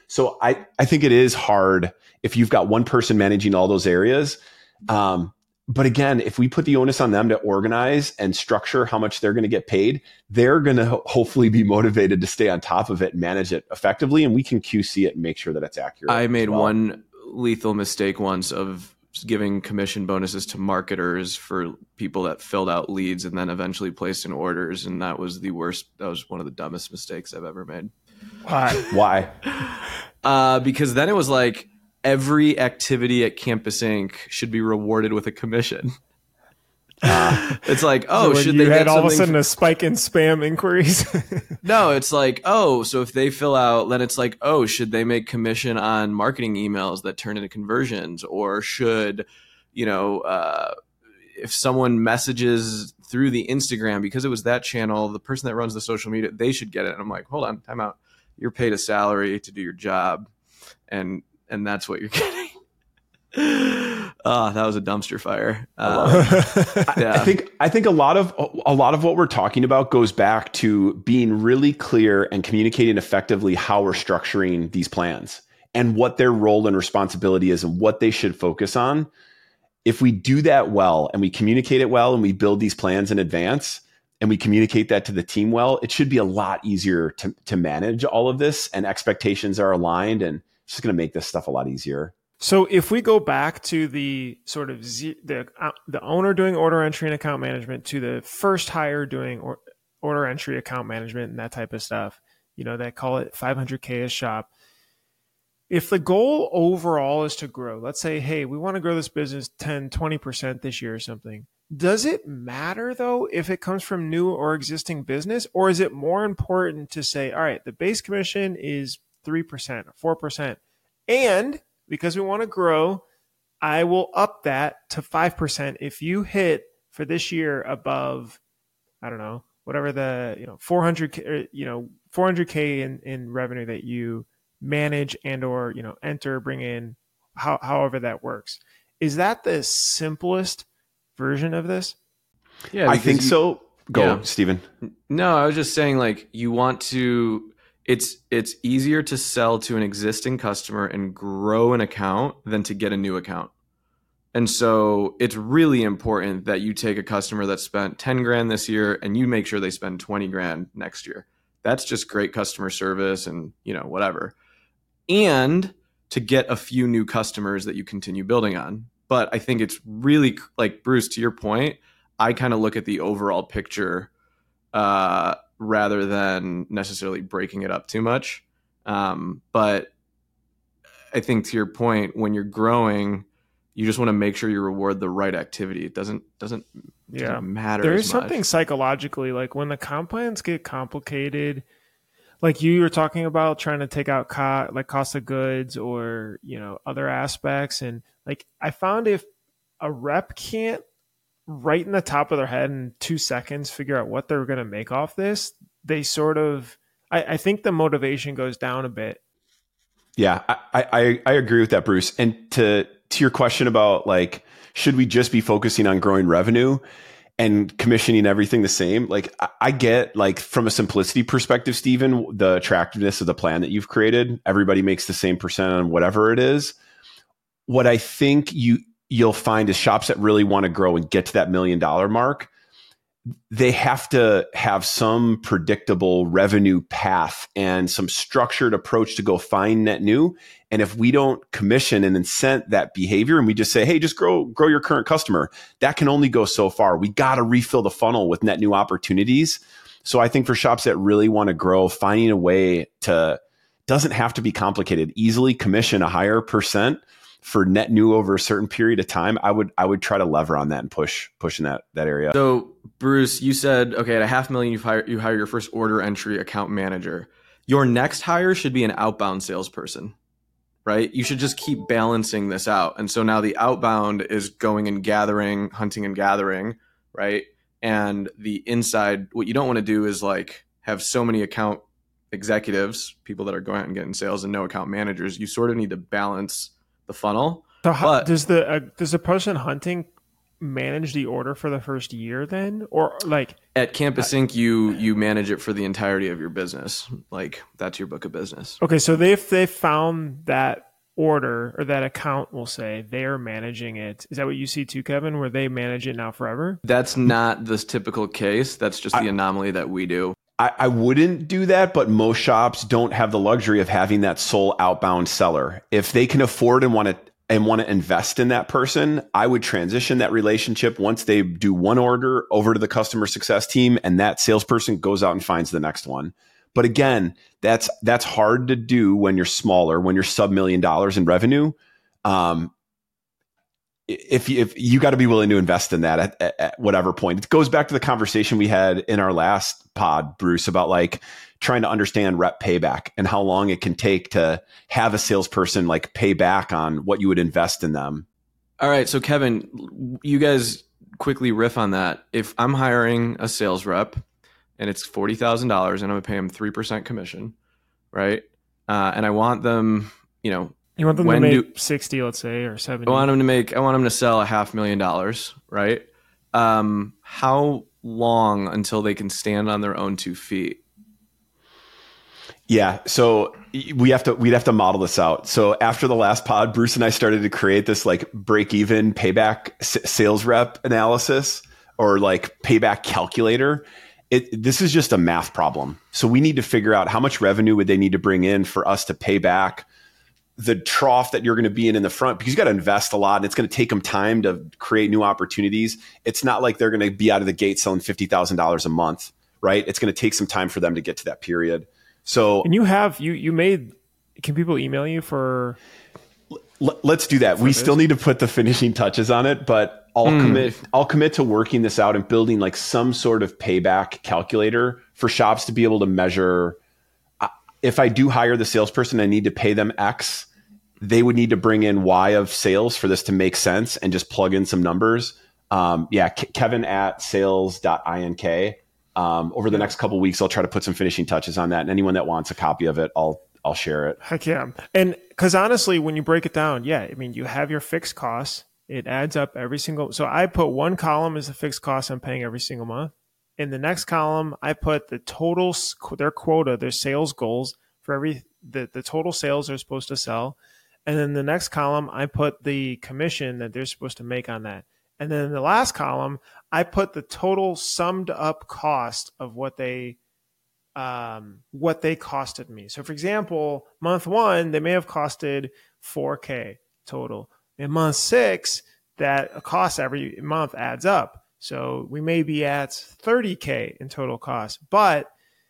So I, I think it is hard if you've got one person managing all those areas. Um, but again, if we put the onus on them to organize and structure how much they're going to get paid, they're going to ho- hopefully be motivated to stay on top of it and manage it effectively. And we can Q C it and make sure that it's accurate. I made well. one lethal mistake once of giving commission bonuses to marketers for people that filled out leads and then eventually placed in orders. And that was the worst. That was one of the dumbest mistakes I've ever made. Why? Why? Uh, because then it was like every activity at Campus Incorporated should be rewarded with a commission. Uh, it's like, oh, so should you they had get all of a something sudden for- a spike in spam inquiries? No, it's like, oh, so if they fill out, then it's like, oh, should they make commission on marketing emails that turn into conversions? Or should, you know, uh, if someone messages through the Instagram, because it was that channel, the person that runs the social media, they should get it. And I'm like, hold on, time out. You're paid a salary to do your job. And and that's what you're getting. Oh, that was a dumpster fire. Um, yeah. I think I think a lot of a lot of what we're talking about goes back to being really clear and communicating effectively how we're structuring these plans and what their role and responsibility is and what they should focus on. If we do that well and we communicate it well and we build these plans in advance and we communicate that to the team well, it should be a lot easier to to manage all of this, and expectations are aligned, and it's just going to make this stuff a lot easier. So if we go back to the sort of z- the uh, the owner doing order entry and account management to the first hire doing or, order entry, account management, and that type of stuff, you know, they call it five hundred K a shop. If the goal overall is to grow, let's say, hey, we want to grow this business ten, twenty percent this year or something. Does it matter though if it comes from new or existing business, or is it more important to say, all right, the base commission is three percent or four percent, and because we want to grow, I will up that to five percent if you hit for this year above, I don't know, whatever the, you know, four hundred K, you know, four hundred K in, in revenue that you manage and or, you know, enter, bring in, how, however that works. Is that the simplest version of this? Yeah, I think you, so. Go, yeah. Stephen. No, I was just saying, like, you want to, it's it's easier to sell to an existing customer and grow an account than to get a new account. And so it's really important that you take a customer that spent ten grand this year and you make sure they spend twenty grand next year. That's just great customer service and, you know, whatever. And to get a few new customers that you continue building on. But I think it's really, like, Bruce, to your point, I kind of look at the overall picture uh, rather than necessarily breaking it up too much. Um, but I think to your point, when you're growing, you just want to make sure you reward the right activity. It doesn't doesn't, yeah. doesn't matter. There as is much. something psychologically, like when the comp plans get complicated, like you were talking about trying to take out co- like cost of goods or, you know, other aspects. And like, I found if a rep can't right in the top of their head in two seconds figure out what they're going to make off this, they sort of, I, I think the motivation goes down a bit. Yeah, I, I, I agree with that, Bruce. And to, to your question about, like, should we just be focusing on growing revenue and commissioning everything the same? Like, I, I get, like, from a simplicity perspective, Stephen, the attractiveness of the plan that you've created. Everybody makes the same percent on whatever it is. What I think you, you'll find is shops that really want to grow and get to that million dollar mark, they have to have some predictable revenue path and some structured approach to go find net new. And if we don't commission and incent that behavior and we just say, hey, just grow, grow your current customer, that can only go so far. We got to refill the funnel with net new opportunities. So I think for shops that really want to grow, finding a way to, doesn't have to be complicated, easily commission a higher percent for net new over a certain period of time, I would I would try to lever on that and push push in that that area. So Bruce, you said, okay, at a half million, you hire you hire your first order entry account manager. Your next hire should be an outbound salesperson, right? You should just keep balancing this out. And so now the outbound is going and gathering, hunting and gathering, right? And the inside, what you don't want to do is like have so many account executives, people that are going out and getting sales, and no account managers. You sort of need to balance the funnel. So how, but, does the uh, does the person hunting manage the order for the first year then? Or like at Campus Inc, you you manage it for the entirety of your business. Like that's your book of business. Okay, so they if they found that order or that account, we'll say, they're managing it. Is that what you see too, Kevin, where they manage it now forever? That's not the typical case. That's just the I, anomaly that we do. I, I wouldn't do that, but most shops don't have the luxury of having that sole outbound seller. If they can afford and want to and want to invest in that person, I would transition that relationship once they do one order over to the customer success team, and that salesperson goes out and finds the next one. But again, that's that's hard to do when you're smaller, when you're sub million dollars in revenue. Um, if you, if you got to be willing to invest in that at, at, at whatever point. It goes back to the conversation we had in our last pod, Bruce, about like trying to understand rep payback and how long it can take to have a salesperson like pay back on what you would invest in them. All right. So Kevin, you guys quickly riff on that. If I'm hiring a sales rep and it's forty thousand dollars and I'm gonna pay them three percent commission, right? Uh, and I want them, you know, you want them when to make do, sixty, let's say, or seventy. I want them to make, I want them to sell a half million dollars, right? Um, how long until they can stand on their own two feet? Yeah. So we have to, we'd have to model this out. So after the last pod, Bruce and I started to create this like break even payback s- sales rep analysis or like payback calculator. It, this is just a math problem. So we need to figure out how much revenue would they need to bring in for us to pay back the trough that you're going to be in in the front, because you got to invest a lot and it's going to take them time to create new opportunities. It's not like they're going to be out of the gate selling fifty thousand dollars a month, right? It's going to take some time for them to get to that period. So, and you have, you, you made, can people email you for? L- let's do that. We this? still need to put the finishing touches on it, but I'll mm. commit, I'll commit to working this out and building like some sort of payback calculator for shops to be able to measure. If I do hire the salesperson, I need to pay them X. They would need to bring in Y of sales for this to make sense and just plug in some numbers. Um, yeah, K- Kevin at sales dot ink. Um, over the next couple of weeks, I'll try to put some finishing touches on that. And anyone that wants a copy of it, I'll I'll share it. Heck yeah. And because honestly, when you break it down, yeah, I mean, you have your fixed costs. It adds up every single. So I put one column as the fixed cost I'm paying every single month. In the next column, I put the total, their quota, their sales goals for every, the, the total sales they're supposed to sell. And then the next column, I put the commission that they're supposed to make on that. And then in the last column, I put the total summed up cost of what they, um, what they costed me. So for example, month one, they may have costed four K total. In month six, that cost every month adds up. So we may be at thirty K in total cost, but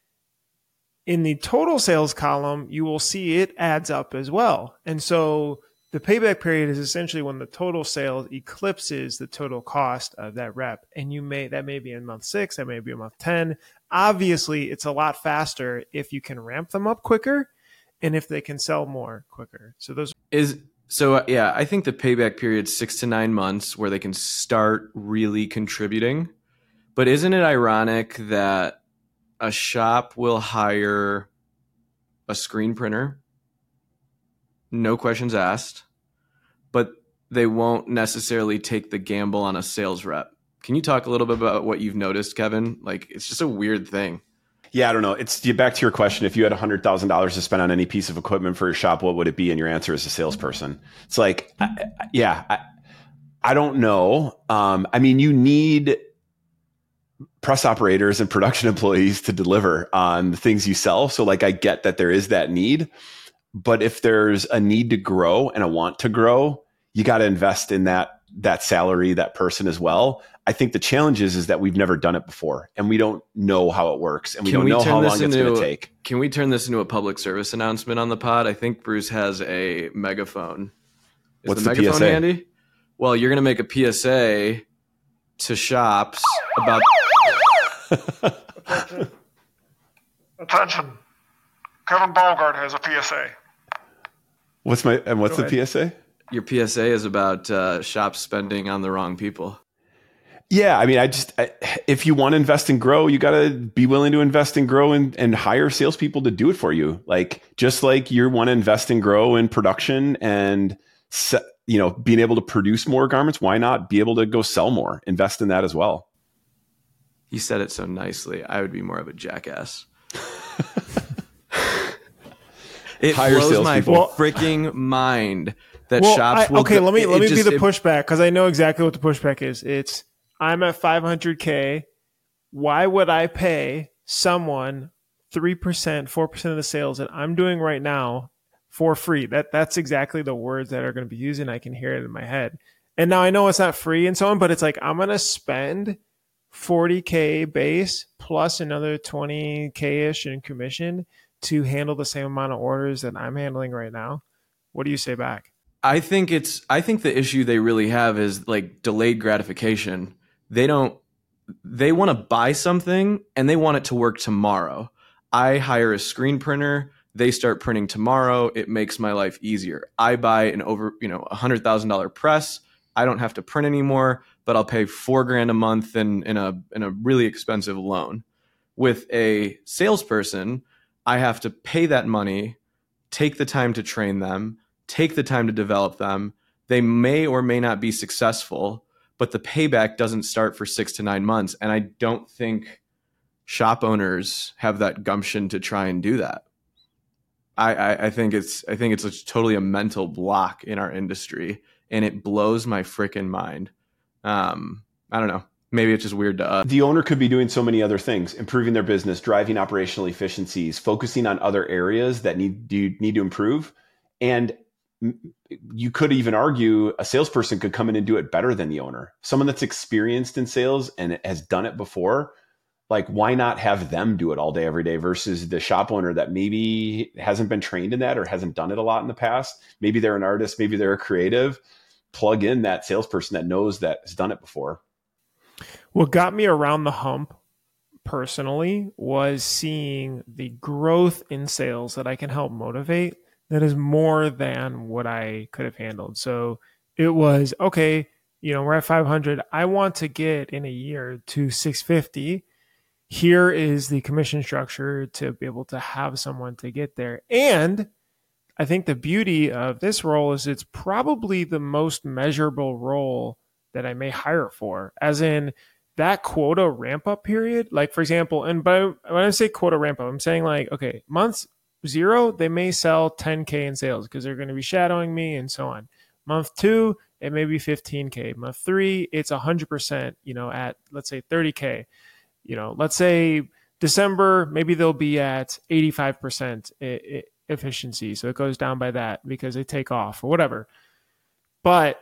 in the total sales column, you will see it adds up as well. And so the payback period is essentially when the total sales eclipses the total cost of that rep. And you may, that may be in month six, that may be in month ten. Obviously, it's a lot faster if you can ramp them up quicker and if they can sell more quicker. So those is So, uh, yeah, I think the payback period is six to nine months where they can start really contributing. But isn't it ironic that a shop will hire a screen printer, no questions asked, but they won't necessarily take the gamble on a sales rep? Can you talk a little bit about what you've noticed, Kevin? Like, it's just a weird thing. Yeah, I don't know. It's back to your question. If you had one hundred thousand dollars to spend on any piece of equipment for your shop, what would it be? And your answer is a salesperson. It's like, I, yeah, I, I don't know. Um, I mean, you need press operators and production employees to deliver on the things you sell. So like, I get that there is that need, but if there's a need to grow and a want to grow, you got to invest in that, that salary, that person as well. I think the challenge is, is that we've never done it before and we don't know how it works and we can don't we know how long into, it's going to take. Can we turn this into a public service announcement on the pod? I think Bruce has a megaphone. Is What's the, the megaphone P S A? Handy? Well, you're going to make a P S A to shops about... Attention. Attention. Kevin Bogart has a P S A. What's my, and what's Go the ahead. P S A? Your P S A is about uh, shops spending on the wrong people. Yeah, I mean, I just I, if you want to invest and grow, you got to be willing to invest and grow and, and hire salespeople to do it for you. Like just like you want to invest and grow in production and se- you know, being able to produce more garments, why not be able to go sell more, invest in that as well? You said it so nicely. I would be more of a jackass. It Hire blows my salespeople. freaking mind that Well, shops I, will okay, go- let me it- let it me just- be the it- pushback because I know exactly what the pushback is. It's I'm at five hundred K. Why would I pay someone three percent, four percent of the sales that I'm doing right now for free? That that's exactly the words that are going to be used, and I can hear it in my head. And now I know it's not free and so on, but it's like I'm going to spend forty K base plus another twenty K-ish in commission to handle the same amount of orders that I'm handling right now. What do you say back? I think it's I think the issue they really have is like delayed gratification. They don't they want to buy something and they want it to work tomorrow. I hire a screen printer, they start printing tomorrow, it makes my life easier. I buy an over, you know, a one hundred thousand dollars press, I don't have to print anymore, but I'll pay four grand a month in in a in a really expensive loan. With a salesperson, I have to pay that money, take the time to train them, take the time to develop them. They may or may not be successful, but the payback doesn't start for six to nine months. And I don't think shop owners have that gumption to try and do that. I, I, I think it's I think it's a, totally a mental block in our industry, and it blows my freaking mind. Um, I don't know. Maybe it's just weird to us. The owner could be doing so many other things, improving their business, driving operational efficiencies, focusing on other areas that need you need to improve. And you could even argue a salesperson could come in and do it better than the owner. Someone that's experienced in sales and has done it before, like why not have them do it all day, every day versus the shop owner that maybe hasn't been trained in that or hasn't done it a lot in the past. Maybe they're an artist, maybe they're a creative. Plug in that salesperson that knows that has done it before. What got me around the hump personally was seeing the growth in sales that I can help motivate that is more than what I could have handled. So it was, okay, you know, we're at five hundred. I want to get in a year to six fifty. Here is the commission structure to be able to have someone to get there. And I think the beauty of this role is it's probably the most measurable role that I may hire for, as in that quota ramp up period. Like, for example, and by when I say quota ramp up, I'm saying like, okay, month zero, they may sell ten K in sales because they're going to be shadowing me and so on. Month two, it may be fifteen K. Month three, it's one hundred percent, you know, at let's say thirty K. You know, let's say December, maybe they'll be at eighty-five percent efficiency. So it goes down by that because they take off or whatever. But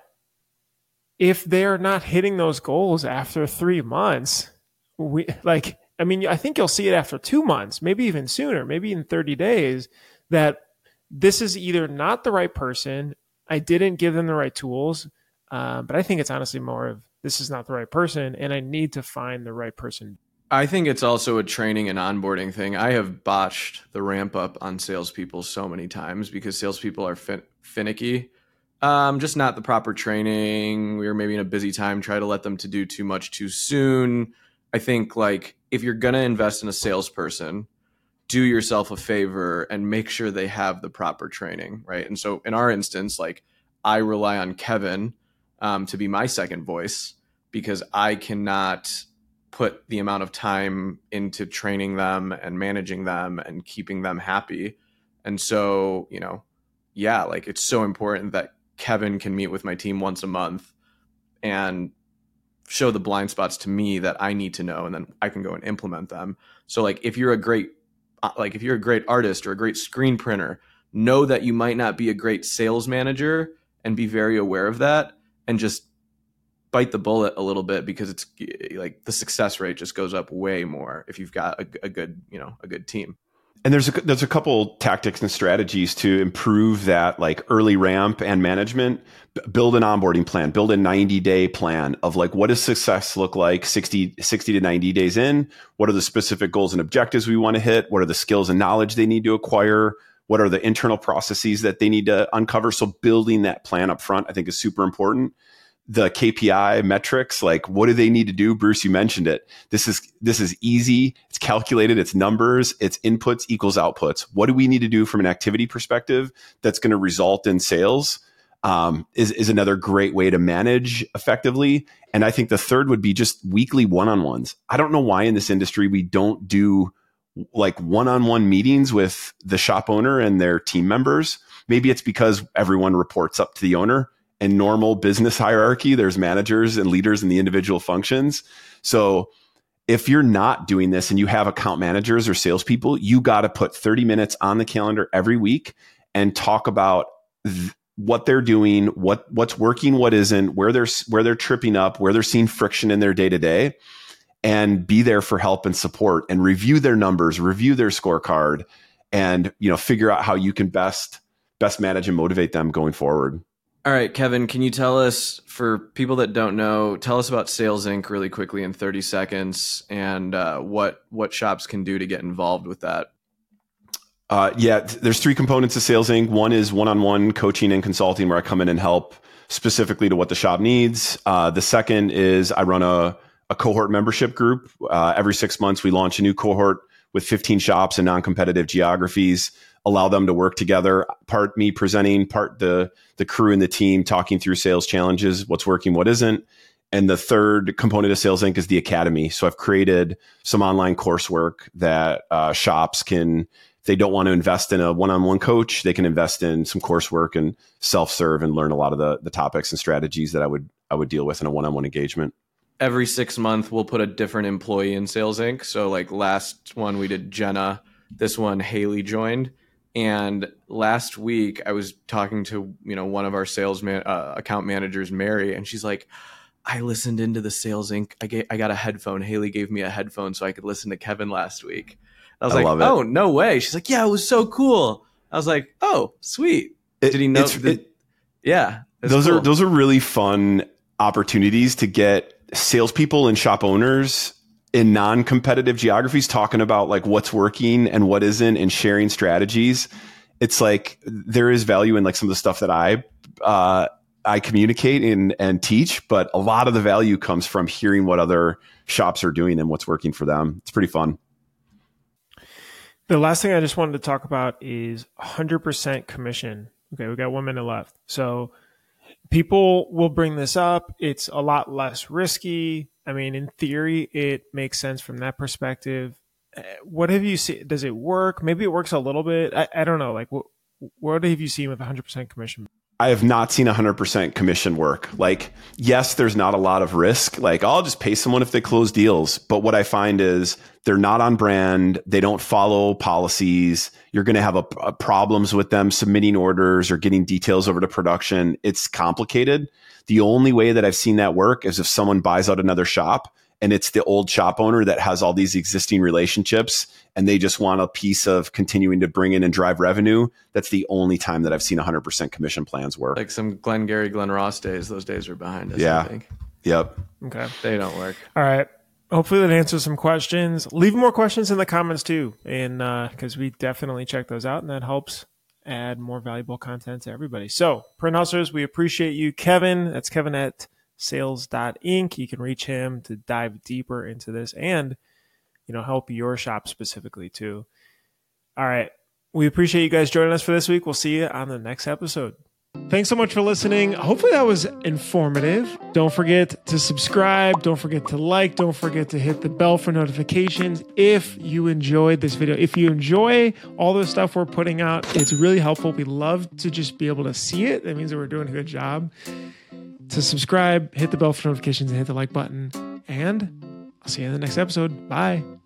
if they're not hitting those goals after three months, we like, I mean, I think you'll see it after two months, maybe even sooner, maybe in thirty days, that this is either not the right person. I didn't give them the right tools. Uh, but I think it's honestly more of this is not the right person and I need to find the right person. I think it's also a training and onboarding thing. I have botched the ramp up on salespeople so many times because salespeople are fin- finicky. Um, just not the proper training. We were maybe in a busy time, try to let them to do too much too soon. I think like if you're going to invest in a salesperson, do yourself a favor and make sure they have the proper training, right? And so in our instance, like I rely on Kevin um, to be my second voice because I cannot put the amount of time into training them and managing them and keeping them happy. And so, you know, yeah, like it's so important that Kevin can meet with my team once a month and show the blind spots to me that I need to know, and then I can go and implement them. So like if you're a great like if you're a great artist or a great screen printer, know that you might not be a great sales manager and be very aware of that and just bite the bullet a little bit because it's like the success rate just goes up way more if you've got a, a good, you know, a good team. And there's a, there's a couple tactics and strategies to improve that, like early ramp and management. B- build an onboarding plan, build a ninety day plan of like, what does success look like sixty, sixty to ninety days in? What are the specific goals and objectives we want to hit? What are the skills and knowledge they need to acquire? What are the internal processes that they need to uncover? So building that plan up front, I think is super important. The K P I metrics, like what do they need to do? Bruce, you mentioned it. This is this is easy. It's calculated. It's numbers. It's inputs equals outputs. What do we need to do from an activity perspective that's going to result in sales? um, is, is another great way to manage effectively. And I think the third would be just weekly one-on-ones. I don't know why in this industry we don't do like one-on-one meetings with the shop owner and their team members. Maybe it's because everyone reports up to the owner. In normal business hierarchy, there's managers and leaders in the individual functions. So if you're not doing this and you have account managers or salespeople, you got to put thirty minutes on the calendar every week and talk about th- what they're doing, what what's working, what isn't, where they're where they're tripping up, where they're seeing friction in their day to day, and be there for help and support, and review their numbers, review their scorecard, and you know figure out how you can best best manage and motivate them going forward. All right, Kevin, can you tell us, for people that don't know, tell us about Sales Inc really quickly in thirty seconds, and uh, what what shops can do to get involved with that? Uh, yeah, there's three components of Sales Inc. One is one-on-one coaching and consulting, where I come in and help specifically to what the shop needs. Uh, the second is I run a, a cohort membership group. Uh, every six months, we launch a new cohort with fifteen shops in non-competitive geographies, allow them to work together, part me presenting, part the the crew and the team talking through sales challenges, what's working, what isn't. And the third component of Sales Inc is the Academy. So I've created some online coursework that uh, shops can, if they don't want to invest in a one-on-one coach, they can invest in some coursework and self-serve and learn a lot of the, the topics and strategies that I would I would deal with in a one-on-one engagement. Every six months, we'll put a different employee in Sales Inc. So like last one, we did Jenna. This one, Haley joined. And last week I was talking to, you know, one of our sales man, uh, account managers, Mary, and she's like, I listened into the Sales Inc. I get, I got a headphone. Haley gave me a headphone so I could listen to Kevin last week. I was I like, oh, no way. She's like, yeah, it was so cool. I was like, oh, sweet. It, Did he know? That, it, yeah. Those cool. are, those are really fun opportunities to get salespeople and shop owners in non-competitive geographies talking about like what's working and what isn't and sharing strategies. It's like there is value in like some of the stuff that I uh, I communicate and and teach, but a lot of the value comes from hearing what other shops are doing and what's working for them. It's pretty fun. The last thing I just wanted to talk about is one hundred percent commission. Okay, we got one minute left. So people will bring this up. It's a lot less risky. I mean, in theory, it makes sense from that perspective. What have you seen? Does it work? Maybe it works a little bit. I, I don't know. Like, what, what have you seen with one hundred percent commission? I have not seen one hundred percent commission work. Like, yes, there's not a lot of risk. Like, I'll just pay someone if they close deals. But what I find is they're not on brand. They don't follow policies. You're going to have a, a problems with them submitting orders or getting details over to production. It's complicated. The only way that I've seen that work is if someone buys out another shop and it's the old shop owner that has all these existing relationships and they just want a piece of continuing to bring in and drive revenue. That's the only time that I've seen one hundred percent commission plans work. Like some Glenn Gary, Glenn Ross days. Those days are behind us, yeah. I think. Yep. Okay. They don't work. All right. Hopefully that answers some questions. Leave more questions in the comments too, and because uh, we definitely check those out, and that helps add more valuable content to everybody. So, Print Hustlers, we appreciate you. Kevin, that's Kevin at sales dot inc. You can reach him to dive deeper into this and, you know, help your shop specifically too. All right. We appreciate you guys joining us for this week. We'll see you on the next episode. Thanks so much for listening. Hopefully that was informative. Don't forget to subscribe. Don't forget to like. Don't forget to hit the bell for notifications if you enjoyed this video. If you enjoy all the stuff we're putting out, it's really helpful. We love to just be able to see it. That means that we're doing a good job. To subscribe, hit the bell for notifications, and hit the like button. And I'll see you in the next episode. Bye.